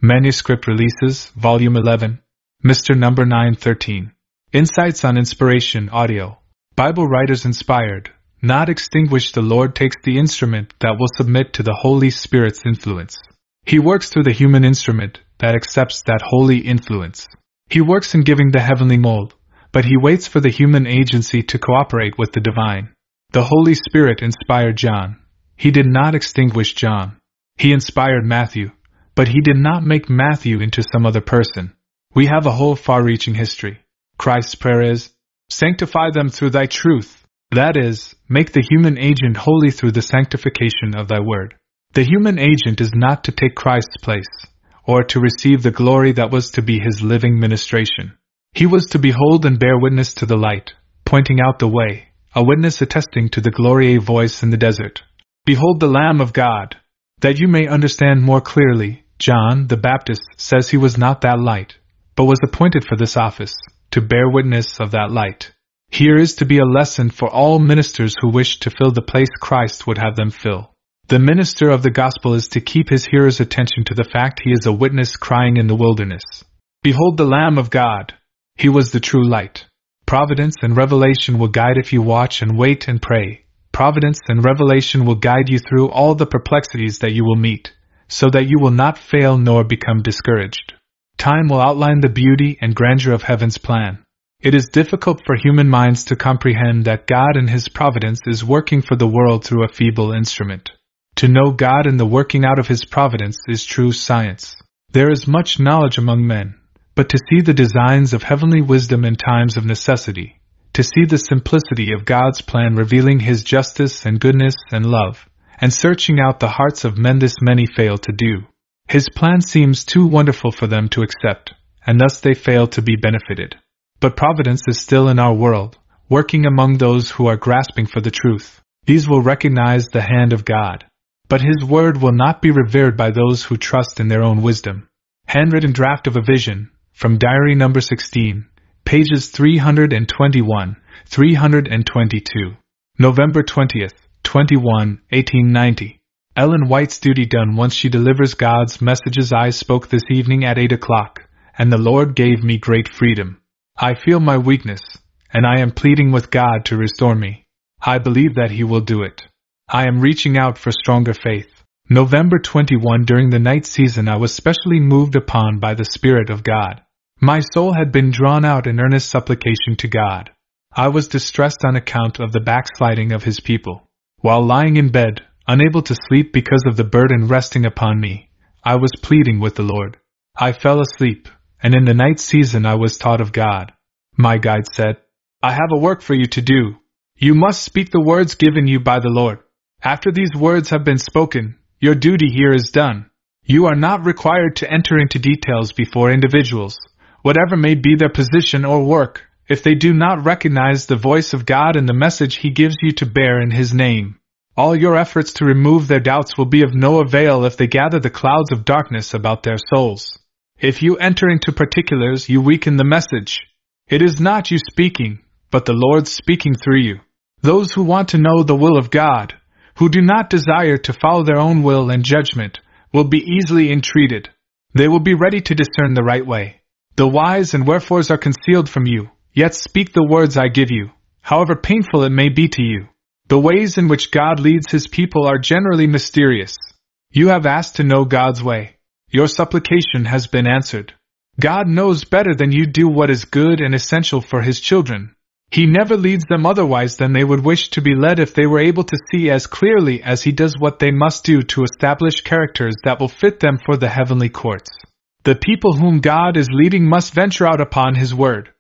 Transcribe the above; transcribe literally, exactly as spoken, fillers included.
Manuscript Releases, Volume eleven, Mister Number nine thirteen. Insights on Inspiration Audio. Bible Writers Inspired, not extinguished. The Lord takes the instrument that will submit to the Holy Spirit's influence. He works through the human instrument that accepts that holy influence. He works in giving the heavenly mold, but he waits for the human agency to cooperate with the divine. The Holy Spirit inspired John. He did not extinguish John. He inspired Matthew, but he did not make Matthew into some other person. We have a whole far-reaching history. Christ's prayer is, "Sanctify them through thy truth," that is, make the human agent holy through the sanctification of thy word. The human agent is not to take Christ's place, or to receive the glory that was to be his living ministration. He was to behold and bear witness to the light, pointing out the way, a witness attesting to the glory, a voice in the desert. Behold the Lamb of God. That you may understand more clearly, John the Baptist says he was not that light, but was appointed for this office, to bear witness of that light. Here is to be a lesson for all ministers who wish to fill the place Christ would have them fill. The minister of the gospel is to keep his hearers' attention to the fact he is a witness crying in the wilderness, "Behold the Lamb of God." He was the true light. Providence and revelation will guide if you watch and wait and pray. Providence and revelation will guide you through all the perplexities that you will meet, so that you will not fail nor become discouraged. Time will outline the beauty and grandeur of heaven's plan. It is difficult for human minds to comprehend that God in His providence is working for the world through a feeble instrument. To know God in the working out of His providence is true science. There is much knowledge among men, but to see the designs of heavenly wisdom in times of necessity, to see the simplicity of God's plan revealing His justice and goodness and love, and searching out the hearts of men, this many fail to do. His plan seems too wonderful for them to accept, and thus they fail to be benefited. But providence is still in our world, working among those who are grasping for the truth. These will recognize the hand of God. But His word will not be revered by those who trust in their own wisdom. Handwritten draft of a vision, from Diary Number sixteen, pages three hundred twenty-one, three hundred twenty-two. November twentieth, twenty-one, eighteen ninety. Ellen White's duty done once she delivers God's messages. I spoke this evening at eight o'clock, and the Lord gave me great freedom. I feel my weakness, and I am pleading with God to restore me. I believe that He will do it. I am reaching out for stronger faith. November twenty-first. During the night season I was specially moved upon by the Spirit of God. My soul had been drawn out in earnest supplication to God. I was distressed on account of the backsliding of His people. While lying in bed, unable to sleep because of the burden resting upon me, I was pleading with the Lord. I fell asleep, and in the night season I was taught of God. My guide said, "I have a work for you to do. You must speak the words given you by the Lord. After these words have been spoken, your duty here is done. You are not required to enter into details before individuals, whatever may be their position or work, if they do not recognize the voice of God and the message He gives you to bear in His name. All your efforts to remove their doubts will be of no avail if they gather the clouds of darkness about their souls. If you enter into particulars, you weaken the message. It is not you speaking, but the Lord speaking through you. Those who want to know the will of God, who do not desire to follow their own will and judgment, will be easily entreated. They will be ready to discern the right way. The whys and wherefores are concealed from you, yet speak the words I give you, however painful it may be to you. The ways in which God leads His people are generally mysterious. You have asked to know God's way. Your supplication has been answered. God knows better than you do what is good and essential for His children. He never leads them otherwise than they would wish to be led if they were able to see as clearly as He does what they must do to establish characters that will fit them for the heavenly courts. The people whom God is leading must venture out upon His word.